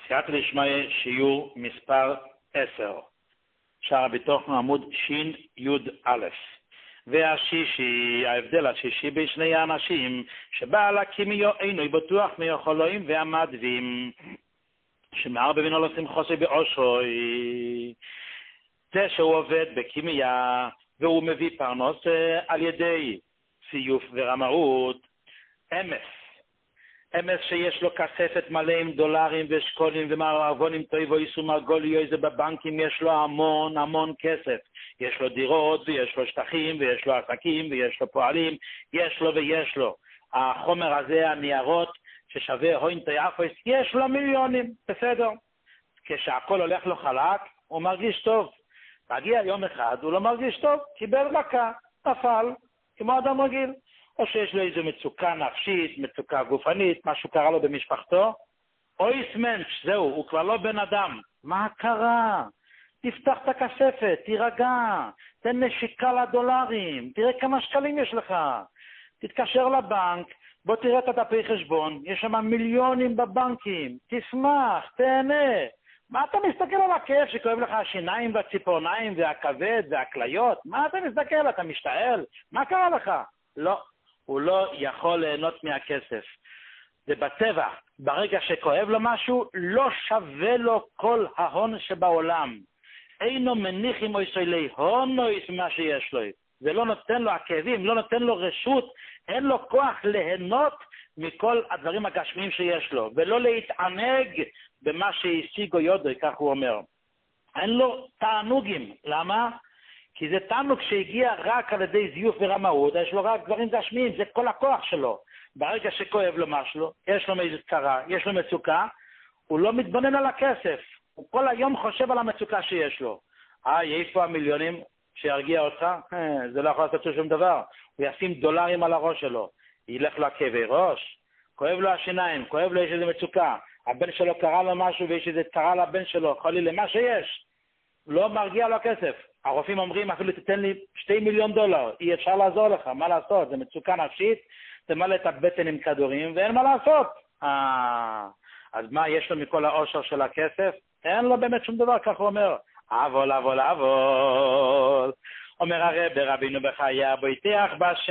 סייעתא דשמיא שיעור מספר 10, שער בתוך עמוד שי"א. והשישי, ההבדל השישי בין שני האנשים, שבעל הקימיו אינו בטוח מיכולוים והמדווים, שמערבב בינו לא שמחוסי באושרוי. זה שהוא עובד בקימיה והוא מביא פרנוס על ידי סיוף ורמאות, אמס שיש לו כספת מלא עם דולרים ושקולים ומערבונים טויבו איסו מרגוליו, זה בבנקים יש לו המון כסף, יש לו דירות ויש לו שטחים ויש לו עסקים ויש לו פועלים, יש לו החומר הזה, הניירות ששווה הוין תיאפוס, יש לו מיליונים, בסדר. כשהכל הולך לו חלק הוא מרגיש טוב, תגיע יום אחד הוא לא מרגיש טוב, קיבל מכה, נפל כמו אדם רגיל, או שיש לו איזו מצוקה נפשית, מצוקה גופנית, משהו קרה לו במשפחתו, או איסמנץ', זהו, הוא כבר לא בן אדם. מה קרה? תפתח את הכספת, תירגע, תן נשיקה לדולרים, תראה כמה שקלים יש לך, תתקשר לבנק, בוא תראה את הדפי חשבון, יש שם מיליונים בבנקים, תשמח, תהנה. מה אתה מסתכל על הכיף שכואב לך השיניים והציפורניים והכבד והכליות? מה אתה מסתכל? אתה משתעל? מה קרה לך? לא, הוא לא יכול ליהנות מהכסף. זה בטבע, ברגע שכואב לו משהו, לא שווה לו כל ההון שבעולם. אינו מניח עם איסולי הון או מה שיש לו. זה לא נותן לו, הכאבים, לא נותן לו רשות, אין לו כוח ליהנות מכל הדברים הגשמיים שיש לו, ולא להתענג במה שהשיג או יודוי, כך הוא אומר. אין לו תענוגים. למה? כי זה תענוג שהגיע רק על ידי זיוף ורמאות, יש לו רק דברים גשמיים, זה כל הכוח שלו. ברגע שכואב לו משהו, יש לו איזו צרה, יש לו מצוקה, הוא לא מתבונן על הכסף, הוא כל היום חושב על המצוקה שיש לו. איפה המיליונים שירגיע אותך? זה לא יכול לעשות שום דבר. הוא ישים דולרים על הראש שלו, ילך לו כאבי ראש, כואב לו השיניים, כואב לו יש איזו מצוקה, הבן שלו קרה לו משהו ויש איזו צרה לבן שלו, חולי למה שיש, לא מרגיע לו כסף. הרופאים אומרים, אפילו תתן לי $2 מיליון, אי אפשר לעזור לך, מה לעשות? זה מצוקה נפשית, תמלא את הבטן עם כדורים ואין מה לעשות. אז מה יש לו מכל העושר של הכסף? אין לו באמת שום דבר, כך הוא אומר. אבל. אומר הרב רבינו בחיי בויתח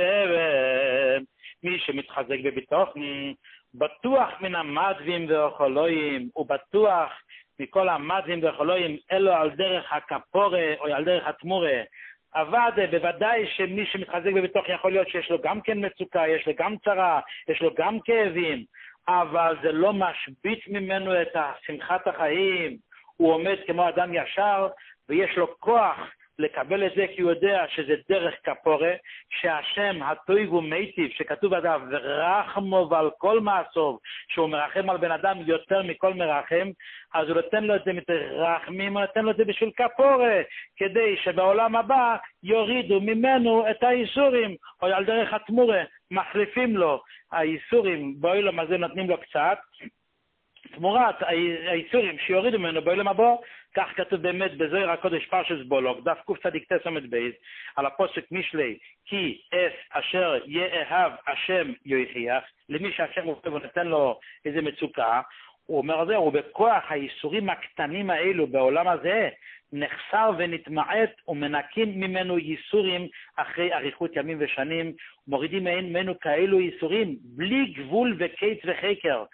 בשבט, מי שמתחזק בביטוחן, בטוח מן המדווים והחולויים, הוא בטוח מכל המדווים והחולויים, אלו על דרך הכפורה או על דרך התמורה. אבל בוודאי שמי שמתחזק בביטוח יכול להיות שיש לו גם כן מצוקה, יש לו גם צרה, יש לו גם כאבים, אבל זה לא משבית ממנו את שמחת החיים. הוא עומד כמו אדם ישר ויש לו כוח לקבל את זה, כי הוא יודע שזה דרך כפורה, שהשם הטוב ומיטיב, שכתוב עליו ורחמו ועל כל מעשוב, שהוא מרחם על בן אדם יותר מכל מרחם, אז הוא נותן לו את זה מתרחמים, הוא נותן לו את זה בשביל כפורה, כדי שבעולם הבא יורידו ממנו את האיסורים, או על דרך התמורה, מחליפים לו האיסורים, בעולם הזה נותנים לו קצת, תמורת האיסורים שיורידו ממנו בעולם הבא, כך כתוב באמת בזוהר הקודש פרשת בולוק, דף קצ"ט בייס, על הפוסק משלי, כי אס אשר יאהב השם יוכיח, למי שהשם אוהב ונותן לו איזה מצוקה, הוא אומר זה, ובכוח האיסורים הקטנים האלו בעולם הזה, נחסר ונתמעט ומנקים ממנו ייסורים אחרי אריכות ימים ושנים, מורידים ממנו כאלו ייסורים, בלי גבול וקיץ וחקר.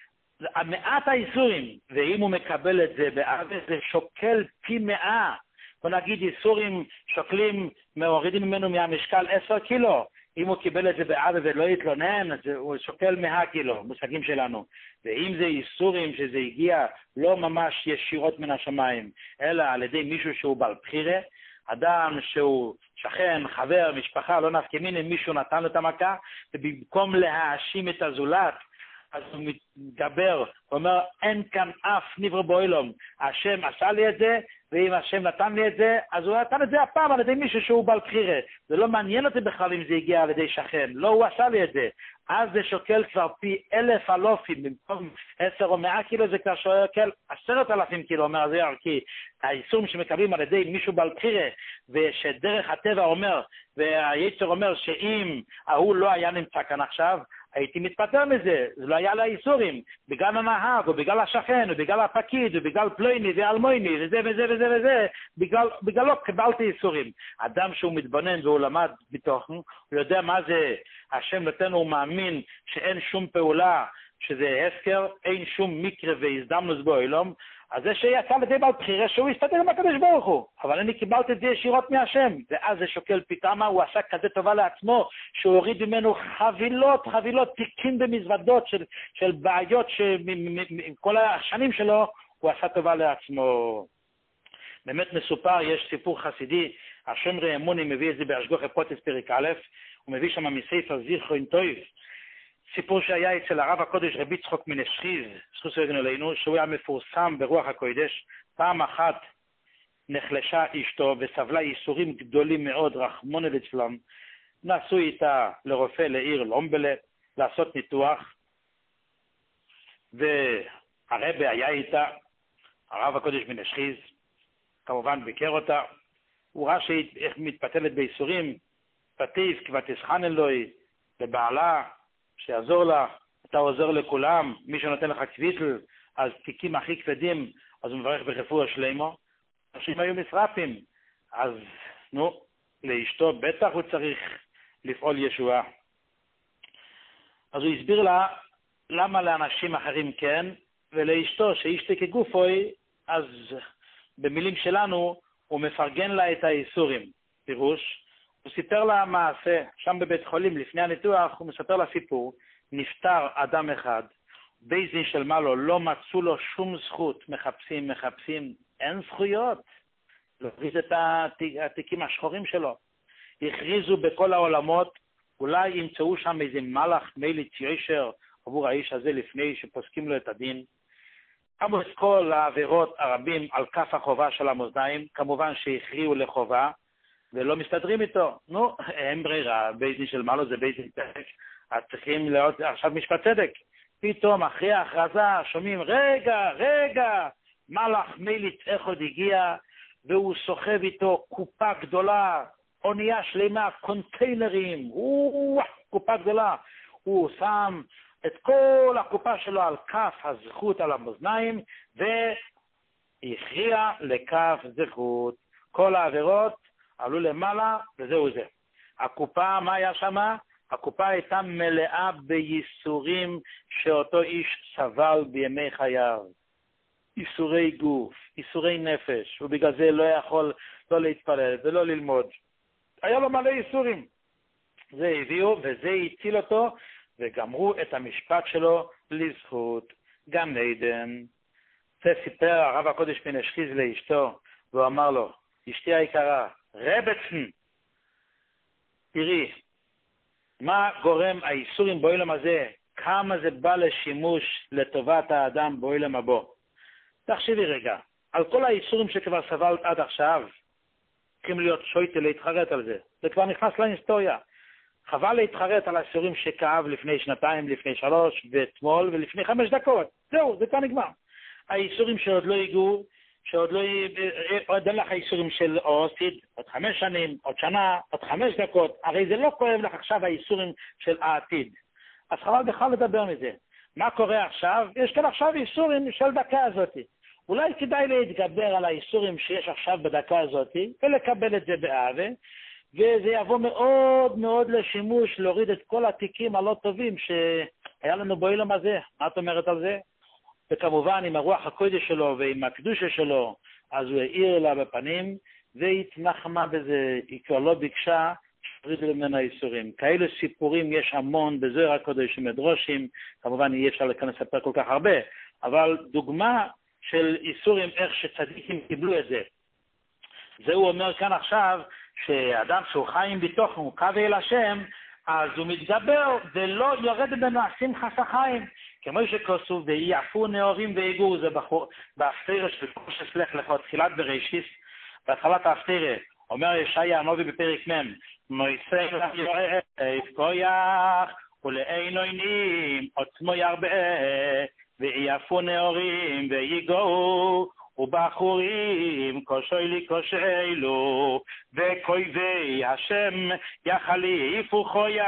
המעט האיסורים, ואם הוא מקבל את זה באווה, זה שוקל פי 100. בוא נגיד איסורים שוקלים, מורידים ממנו מהמשקל 10 קילו. אם הוא קיבל את זה באווה ולא יתלונן, אז הוא שוקל 100 קילו, מושגים שלנו. ואם זה איסורים שזה הגיע לא ממש ישירות מן השמיים, אלא על ידי מישהו שהוא בעל בחירה, אדם שהוא שכן, חבר, משפחה, לא נפקא מישהו נתן לו את המכה, ובמקום להאשים את הזולת, אז הוא מתגבר, הוא אומר, אין כאן אף נברא בעולם, השם עשה לי את זה, ואם השם נתן לי את זה, אז הוא נתן את זה הפעם על ידי מישהו שהוא בעל בחירה. זה לא מעניין אותי בכלל אם זה הגיע על ידי שכן, לא, הוא עשה לי את זה. אז זה שוקל כבר פי 1,000 אלופים, במקום 10 או 100 קילו זה כבר שוקל 10,000 קילו, אומר הזוהר, כי האיסורים שמקבלים על ידי מישהו בעל בחירה, ושדרך הטבע אומר, והיצר אומר שאם ההוא לא היה נמצא כאן עכשיו, הייתי מתפטר מזה, זה לא היה לה איסורים, בגלל הנהג, או בגלל השכן, או בגלל הפקיד, או בגלל פלויני ואלמויני, וזה וזה וזה וזה, בגללו קיבלתי איסורים. אדם שהוא מתבונן והוא למד בתוכן, הוא יודע מה זה, השם נותן, הוא מאמין שאין שום פעולה, שזה הסקר, אין שום מקרה והזדמנות בו אילום, אז זה שיצא לידי בעל בחירה שהוא הסתדר עם הקדוש ברוך הוא, אבל אני קיבלתי את זה ישירות מהשם, ואז זה שוקל פתאום, הוא עשה כזה טובה לעצמו, שהוא הוריד ממנו חבילות, תיקים במזוודות של בעיות כל השנים שלו, הוא עשה טובה לעצמו. באמת מסופר, יש סיפור חסידי, השומרי אמוני מביא את זה בהשגוחי פרוטס פרק א', הוא מביא שם מספר זיכרון טוב, סיפור שהיה אצל הרב הקודש רבי יצחק מנשחיז, זכות יגן עלינו, שהוא היה מפורסם ברוח הקודש. פעם אחת נחלשה אשתו וסבלה ייסורים גדולים מאוד, רחמנא ליצלן. נסעו איתה לרופא לעיר לומבלה לעשות ניתוח, והרבי היה איתה, הרב הקודש מנשחיז, כמובן ביקר אותה. הוא ראה שהיא מתפתלת בייסורים, פתיף כבתסחן אלוהי לבעלה, שיעזור לה, אתה עוזר לכולם, מי שנותן לך קביטל, אז תיקים הכי כבדים, אז הוא מברך ברפואה שלמה. אנשים היו משרפים, אז לאשתו בטח הוא צריך לפעול ישועה. אז הוא הסביר לה למה לאנשים אחרים כן, ולאשתו שאשתי כגופוי, אז במילים שלנו הוא מפרגן לה את האיסורים. פירוש, הוא סיפר לה מעשה, שם בבית חולים לפני הניתוח, הוא מספר לה סיפור, נפטר אדם אחד, בית דין של מעלו, לא מצאו לו שום זכות, מחפשים, אין זכויות, להכריז את התיקים השחורים שלו, הכריזו בכל העולמות, אולי ימצאו שם איזה מלאך מליץ יושר עבור האיש הזה לפני שפוסקים לו את הדין, קמו את כל העבירות הרבים על כף החובה של המאזניים, כמובן שהכריעו לחובה, ולא מסתדרים איתו. אין ברירה, בית דין של מעלו זה בית דין צדק, אז צריכים להיות עכשיו משפט צדק. פתאום אחרי ההכרזה שומעים, רגע, מלאך מליץ אחד הגיע, והוא סוחב איתו קופה גדולה, אונייה שלמה, קונטיינרים, קופה גדולה. הוא שם את כל הקופה שלו על כף הזכות על המאזניים, והכריע לכף זכות. כל העבירות עלו למעלה, וזהו זה. הקופה, מה היה שמה? הקופה הייתה מלאה בייסורים שאותו איש סבל בימי חייו. ייסורי גוף, ייסורי נפש, ובגלל זה לא יכול לא להתפלל ולא ללמוד. היה לו מלא ייסורים. זה הביאו וזה הציל אותו, וגמרו את המשפט שלו לזכות גן עדן. זה סיפר הרב הקודש מנשחיז לאשתו, והוא אמר לו, אשתי היקרה, רבצן, תראי, מה גורם האיסורים בעולם הזה, כמה זה בא לשימוש לטובת האדם בעולם הבא. תחשבי רגע, על כל האיסורים שכבר סבלת עד עכשיו, צריכים להיות שויטה להתחרט על זה. זה כבר נכנס להיסטוריה. חבל להתחרט על האיסורים שכאב לפני 2, לפני 3, ואתמול ולפני 5 דקות. זהו, זה כבר נגמר. האיסורים שעוד לא הגיעו, עוד אין לך איסורים של עוסיד, עוד 5 שנים, עוד שנה, עוד 5 דקות, הרי זה לא כואב לך עכשיו האיסורים של העתיד. אז חבל בכלל לדבר מזה. מה קורה עכשיו? יש כאן עכשיו איסורים של דקה הזאת. אולי כדאי להתגבר על האיסורים שיש עכשיו בדקה הזאת, ולקבל את זה באהבה, וזה יבוא מאוד מאוד לשימוש, להוריד את כל התיקים הלא טובים שהיה לנו בעולם הזה. מה את אומרת על זה? וכמובן עם הרוח הקודש שלו ועם הקדושה שלו, אז הוא העיר לה בפנים, והתנחמה בזה, היא כבר לא ביקשה, שפרידו למנה איסורים. כאלה סיפורים יש המון בזוהר הקודש ומדרושים, כמובן אי אפשר לספר כל כך הרבה, אבל דוגמה של איסורים איך שצדיקים קיבלו את זה. זה הוא אומר כאן עכשיו, שאדם שהוא חיים בתוכן, הוא קו אל השם, אז הוא מתגבר ולא יורד ממנו השמחת החיים. כמו שכתוב, ויעפו נאורים ויגור, זה בהפטרה של קורשס לך לך, תחילת בראשיס, בהתחלת ההפטרה, אומר ישעיה הנביא בפרק מ', מויסי לך יואף כויח, ולאין עוינים, עוצמו ירבה, ויעפו נאורים ויגור, ובחורים קושי לי קושי לו, וכויבי השם יחליפו כויח,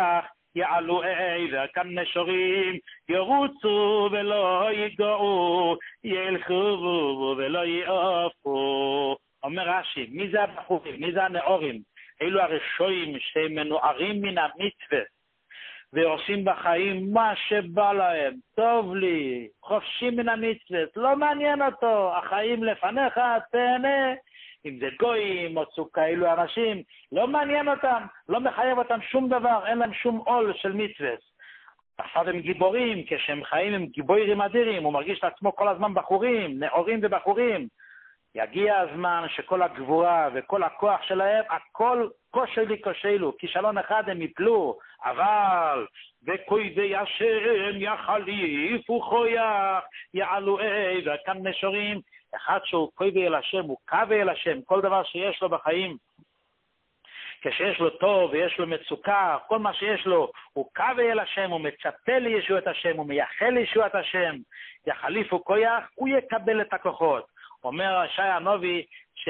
יעלו עבר כנשורים, ירוצו ולא יגעו, ילכו ולא יעפו. אומר רש"י, מי זה הבחורים? מי זה הנאורים? אלו הראשונים שמנוערים מן המצווה ועושים בחיים מה שבא להם, טוב לי, חופשי מן המצווה, לא מעניין אותו, החיים לפניך, תהנה. אם זה גויים או סוג כאלו אנשים, לא מעניין אותם, לא מחייב אותם שום דבר, אין להם שום עול של מצווה. עכשיו הם גיבורים, כשהם חיים הם גיבורים אדירים, הוא מרגיש את עצמו כל הזמן בחורים, נאורים ובחורים. יגיע הזמן שכל הגבורה וכל הכוח שלהם, הכל כושלו, כישלון אחד הם יפלו, אבל וכויבי השם יחליפו חויך, יעלו עבר כנשורים. אחד שהוא כויבי אל השם, הוא קווה אל השם, כל דבר שיש לו בחיים, כשיש לו טוב ויש לו מצוקה, כל מה שיש לו, הוא קווה אל השם, הוא מצפה לישועת השם, הוא מייחל לישועת השם, יחליפו כויך, הוא יקבל את הכוחות. אומר ישעיה הנביא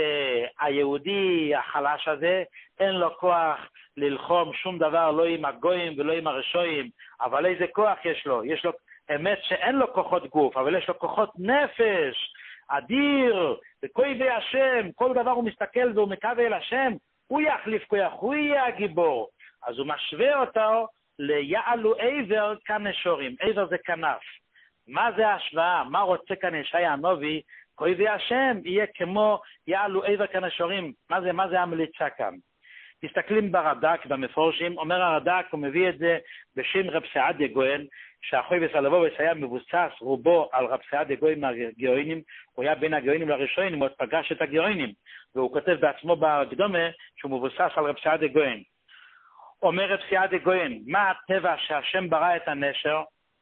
שהיהודי החלש הזה, אין לו כוח ללחום שום דבר, לא עם הגויים ולא עם הרשעים, אבל איזה כוח יש לו? יש לו אמת שאין לו כוחות גוף, אבל יש לו כוחות נפש, אדיר, וכויבי השם, כל דבר הוא מסתכל והוא מקווה אל השם, הוא יחליף כוח, הוא יהיה הגיבור. אז הוא משווה אותו ליעלו עבר כנשורים, עבר זה כנף. מה זה ההשוואה? מה רוצה כאן ישעיה הנביא? כויבי השם יהיה כמו יעלו עבר כנשורים. מה זה המליצה כאן? מסתכלים ברד"ק, במפורשים, אומר הרד"ק, הוא מביא את זה בשם רב סעדיה גאון, שהחויבס הלבובס היה מבוסס רובו על רב סעדיה גאון מהגאונים, הוא היה בין הגאונים לראשונים, הוא עוד פגש את הגאונים, והוא כותב בעצמו בקדומה שהוא מבוסס על רב סעדיה גאון. אומר רב סעדיה גאון, מה הטבע שהשם ברא את הנשר?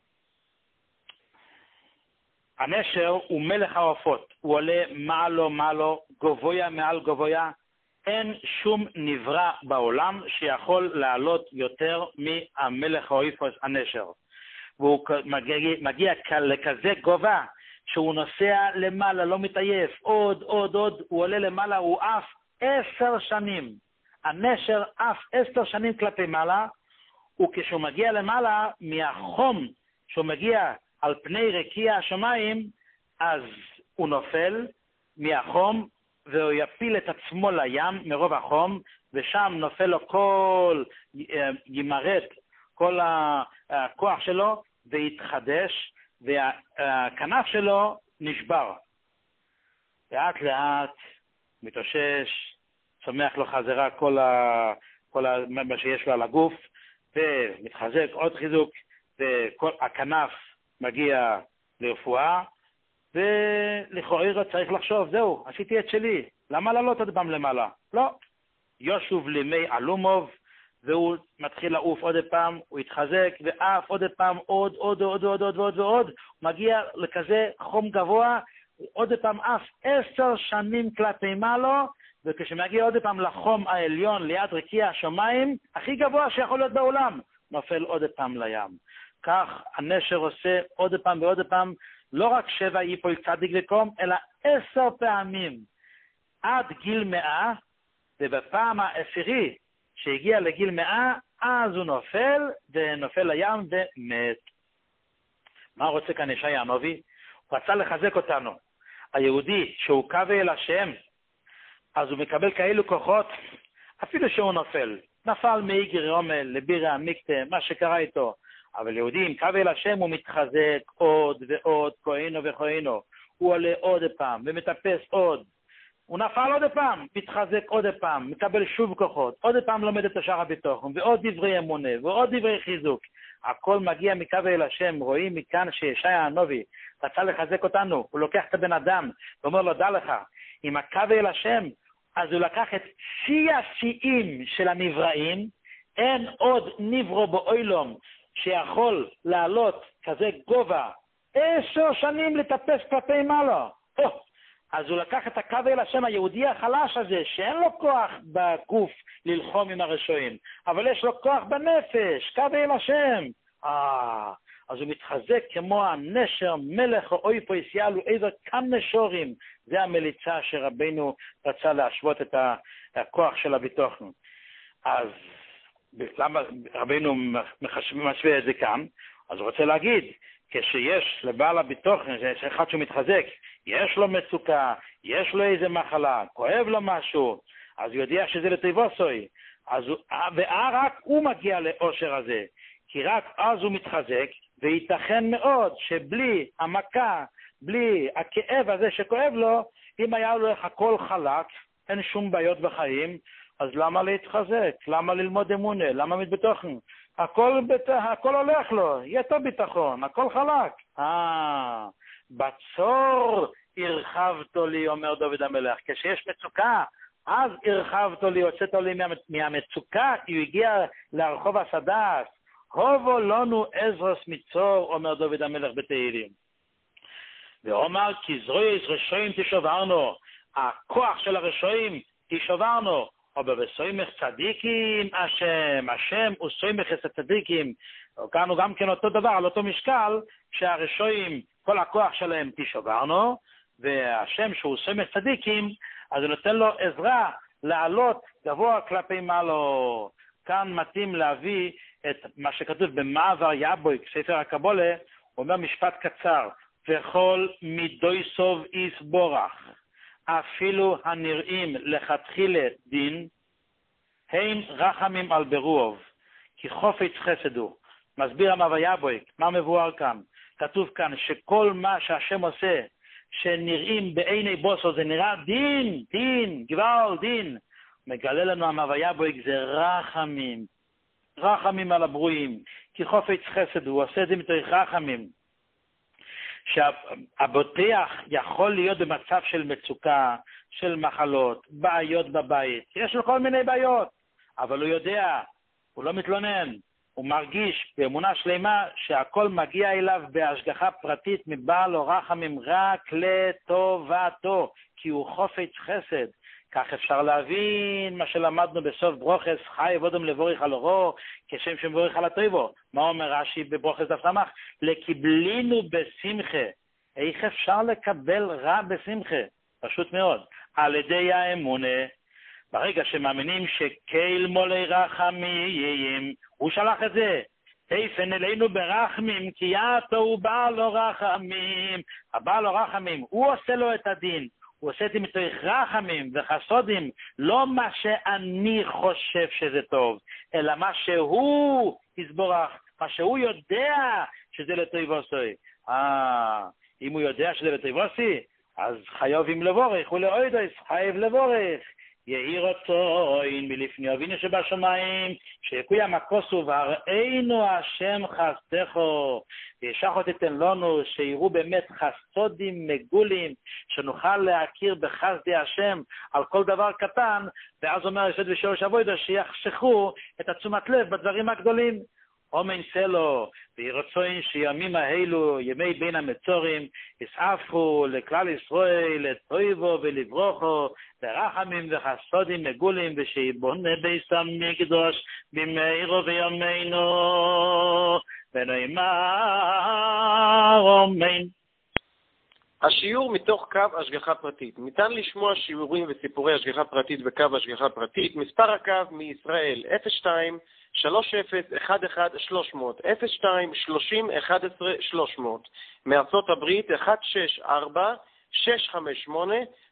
הנשר הוא מלך העופות, הוא עולה מעלו, גבוה מעל גבוה, אין שום נברא בעולם שיכול לעלות יותר מהמלך העופות הנשר. והוא מגיע לכזה גובה שהוא נוסע למעלה, לא מתעייף, עוד, הוא עולה למעלה, הוא עף 10 שנים. הנשר עף 10 שנים כלפי מעלה, וכשהוא מגיע למעלה, מהחום שהוא מגיע על פני רקיע השמיים, אז הוא נופל מהחום, והוא יפיל את עצמו לים מרוב החום, ושם נופל לו ימרד כל הכוח שלו, ויתחדש, והכנף שלו נשבר. לאט לאט מתאושש, צומח לו חזרה כל מה שיש לו על הגוף, ומתחזק עוד חיזוק, וכל הכנף מגיע לרפואה, ולכאורה צריך לחשוב, זהו, עשיתי את שלי, למה לעלות עוד פעם למעלה? לא. יושוב לימי אלומוב, והוא מתחיל לעוף עוד פעם, הוא יתחזק, ואף עוד פעם, עוד, הוא מגיע לכזה חום גבוה, עוד פעם אף 10 שנים כלפי מעלו, וכשמגיע עוד פעם לחום העליון ליד רקיע השמיים, הכי גבוה שיכול להיות בעולם, נופל עוד פעם לים. כך הנשר עושה עוד פעם ועוד פעם, לא רק 7 ייפול צדיק וקום, אלא 10 פעמים, עד גיל 100, ובפעם העשירי, שהגיע לגיל 100, אז הוא נופל לים ומת. מה רוצה כאן ישעיה הנביא? הוא רצה לחזק אותנו. היהודי שהוא קווה אל השם, אז הוא מקבל כאלו כוחות, אפילו שהוא נפל מאיגר רומל, לבירה המקטה, מה שקרה איתו. אבל יהודי עם קווה אל השם הוא מתחזק עוד ועוד, כהנו וכהנו. הוא עולה עוד פעם ומטפס עוד. הוא נפל עוד פעם, מתחזק עוד פעם, מקבל שוב כוחות, עוד פעם לומד את השער הביטחון, ועוד דברי אמונה, ועוד דברי חיזוק. הכל מגיע מקווה אל השם. רואים מכאן שישעיה הנביא רצה לחזק אותנו, הוא לוקח את הבן אדם, ואומר לו, דע לך, עם הקווה אל השם, אז הוא לקח את שיא השיאים של הנבראים, אין עוד נברו באוילום שיכול לעלות כזה גובה, 10 שנים לטפס כלפי מעלה. אז הוא לקח את הקווה אל השם, היהודי החלש הזה, שאין לו כוח בגוף ללחום עם הרשעים, אבל יש לו כוח בנפש, קווה אל השם. אז הוא מתחזק כמו הנשר, מלך האויפוס יעלו עבר כנשורים. זה המליצה שרבנו רצה להשוות את הכוח של הביטחון. אז למה רבינו משווה את זה כאן? אז הוא רוצה להגיד, כשיש לבעל הביטוחן, זה אחד שהוא מתחזק, יש לו מצוקה, יש לו איזה מחלה, כואב לו משהו, אז הוא יודע שזה לטבעוסוי, ורק הוא מגיע לאושר הזה, כי רק אז הוא מתחזק, וייתכן מאוד שבלי המכה, בלי הכאב הזה שכואב לו, אם היה לו הכל חלק, אין שום בעיות בחיים, אז למה להתחזק? למה ללמוד אמונה? למה מתבטוחן? הכל הולך לו, יהיה טוב ביטחון, הכל חלק. בצור הרחבתו לי, אומר דוד המלך. כשיש מצוקה, אז הרחבתו לי, הוצאתו לי מהמצוקה, כי הוא הגיע לרחוב הסדס. הובו לנו עזרוס מצור, אומר דוד המלך בתהילים. ואומר, כי זרועי רשעים תשוברנו, הכוח של הרשעים תשוברנו, אבל בסוימך צדיקים השם הוא סוימך צדיקים. כאן הוא גם כן אותו דבר, על אותו משקל, שהרשעים, כל הכוח שלהם תשוברנו, והשם שהוא סוימך צדיקים, אז הוא נותן לו עזרה לעלות גבוה כלפי מעלו. כאן מתאים להביא את מה שכתוב במעבר יבויק, ספר הקבולה, הוא אומר משפט קצר, וכל מידוי סוב יסבורך, אפילו הנראים לכתחילה דין, הם רחמים על ברוב, כי חופץ חסדו. מסביר המעבר יבויק, מה מבואר כאן? כתוב כאן שכל מה שהשם עושה, שנראים בעיני בוסו, זה נראה דין, גבל, דין. מגלה לנו המעבר יבויק, זה רחמים על הברואים, כי חופץ חסד, הוא עושה את זה מתוך רחמים. שהבוטח יכול להיות במצב של מצוקה, של מחלות, בעיות בבית. יש לו כל מיני בעיות, אבל הוא יודע, הוא לא מתלונן, הוא מרגיש באמונה שלמה שהכל מגיע אליו בהשגחה פרטית מבעל או רחמים רק לטובתו, כי הוא חופץ חסד. כך אפשר להבין מה שלמדנו בסוף ברוכס, חי ודום לבורך על אורו, כשם שמבורך על הטויבו. מה אומר רש"י בברוכס דף סמך? לקיבלינו בשמחה. איך אפשר לקבל רע בשמחה? פשוט מאוד. על ידי האמונה, ברגע שמאמינים שקהיל מולי רחמים, הוא שלח את זה. תפן אלינו ברחמים, כי יתו הוא בעל לו רחמים. הבעל לו רחמים, הוא עושה לו את הדין. הוא עושה את זה מתוך רחמים וחסודים, לא מה שאני חושב שזה טוב, אלא מה שהוא יסבורך, מה שהוא יודע שזה לטויבוסי. אם הוא יודע שזה לטויבוסי, אז חייבים לבורך, ולאוידוס חייב לבורך. יהי רצון מלפני אבינו שבשמיים, שיקוים הכוסו והראינו השם חסדךו, וישחו תתן לנו שיראו באמת חסודים מגולים, שנוכל להכיר בחסדי השם על כל דבר קטן, ואז אומר יסוד ושורש אבוידו שיחשכו את התשומת לב בדברים הגדולים. אומן סלו, וירצון שימים האלו, ימי בין המצורים, יסעפו לכלל ישראל, לטויבו ולברוכו, לרחמים וחסודים מגולים, ושיבונה בית המקדוש במהירו וימינו, ונאמר אמן. השיעור מתוך קו השגחה פרטית. ניתן לשמוע שיעורים וסיפורי השגחה פרטית בקו השגחה פרטית. מספר הקו מישראל 02 30 11 300 02 30 11 300. מארצות הברית 164 658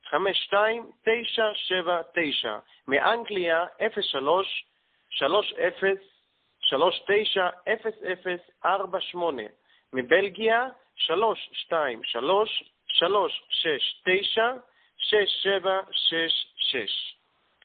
52 979. מאנגליה 03 30 39 0048. מבלגיה 323 369 6766.